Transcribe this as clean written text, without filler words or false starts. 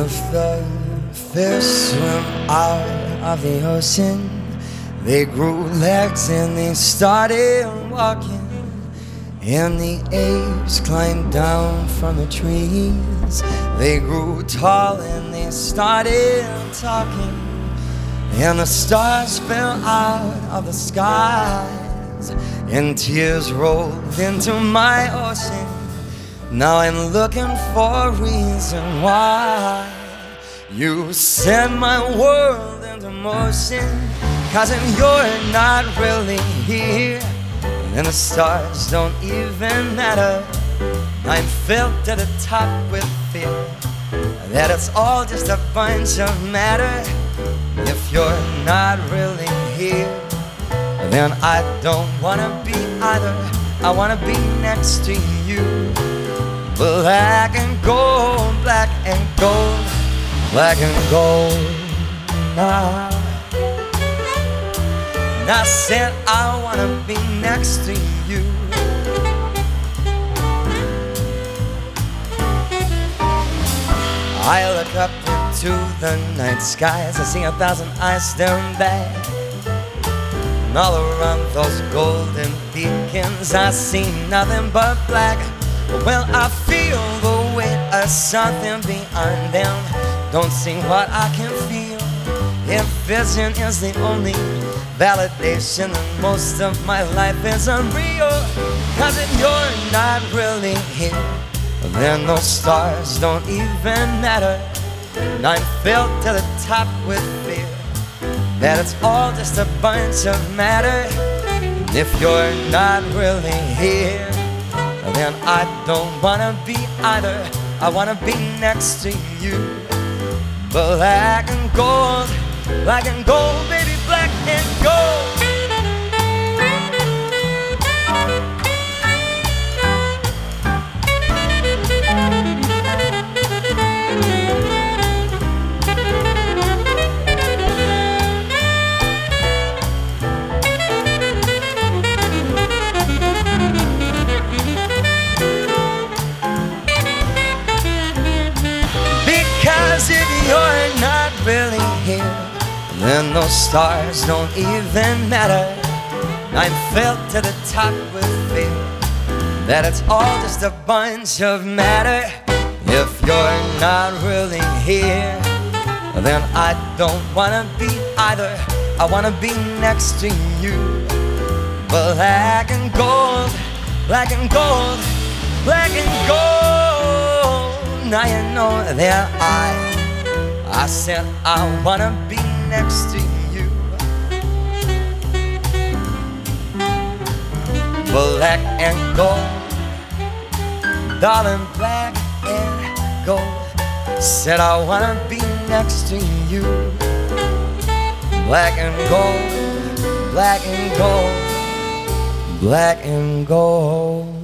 if the fish swim out of the ocean, they grew legs and they started walking, and the apes climbed down from the trees. They grew tall and they started talking, and the stars fell out of the skies, and tears rolled into my ocean. Now I'm looking for a reason why you set my world into motion. 'Cause if you're not really here, then the stars don't even matter. I'm filled to the top with fear that it's all just a bunch of matter. If you're not really here, then I don't wanna be either. I wanna be next to you. Black and gold, black and gold, black and gold now. And I said I wanna be next to you. I look up into the night skies, I see 1,000 eyes staring back, and all around those golden beacons I see nothing but black. Well, I feel the weight of something beyond them. Don't see what I can feel. If vision is the only validation, then most of my life is unreal. 'Cause if you're not really here, then those stars don't even matter. And I'm filled to the top with fear that it's all just a bunch of matter. And if you're not really here, then I don't wanna be either. I wanna be next to you. Black and gold, baby, black and gold. Because if you're not really here, then those stars don't even matter. I'm filled to the top with fear that it's all just a bunch of matter. If you're not really here, then I don't wanna be either. I wanna be next to you. Black and gold, black and gold, black and gold. Now you know that I said I wanna be next to you. Black and gold, darling, black and gold. Said I wanna be next to you. Black and gold, black and gold, black and gold.